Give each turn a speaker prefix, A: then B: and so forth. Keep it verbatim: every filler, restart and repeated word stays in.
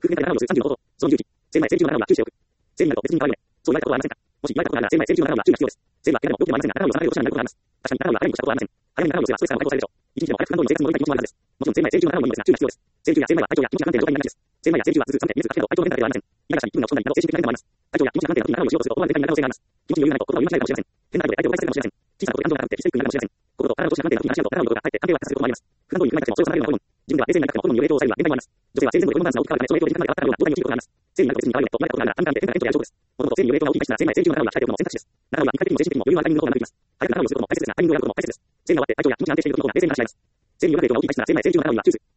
A: 夫婦年会の数さんじゅうのこと、そのじゅうき、生前整理中の七分は九州を、生になると別人に変わるので、そう言われたことはありませんか。もし言われたことがあるなら、生前整理中の七分は注意が必要です。生は誰もよくてもありませんが、七分をさまようとしないことがあります。確かに七分は誰にもしたことはありません。早めに七分をすればストレスが解放されるでしょう。一日でも早く普段通りの生活に戻りたい気持ちもあるはずです。もちろん生前整理中の七分もいいのですが、注意が必要です。生理中や生前は体調や気持ちが不安定な状態になりがちです。生前や生理中は頭痛、寒気、熱が高いと体調の変化だけではありません。イライラしたり、気分が落ち込んだりなど精神的な面でもあります。体調や気持ちが不安定な時に七分をしようとすると思わぬ展開になる可能性があります。気持ちに余裕がないと言葉を言い間違えるかもしれません。変な態度で相手を誤解するかもしれません。小さなことで感情が高くてヒステリックになるかもしれません。心と体の調子が不安定な時に話し合うと七分のことがかえって関係を悪化することもあります。普段通りに考えなくてもそれを重なるようなホルモン。自分では冷静になりたくてもホルモンによる影響を抑えるは限界もあります。女性は生前の子供ダンスが大きく変わるため、その影響で時間がかかるような状態に陥ることがあります。生理になると別に変わるよと言われたことがあるなら、短時間で変化が出るとやるそうです。もともと生理による影響が大きい体質なら、生前整理中の七分が鍛えておくのも選択肢です。七分は肉体的にも精神的にも余裕があるタイミングの方が長くなります。早く七分をすることも大切ですが、タイミングを選ぶことも大切です。生理が終わって体調や気持ちが安定している時の方が冷静になりがちです。生理による影響が大きい体質なら、生前整理中の七分は注意する。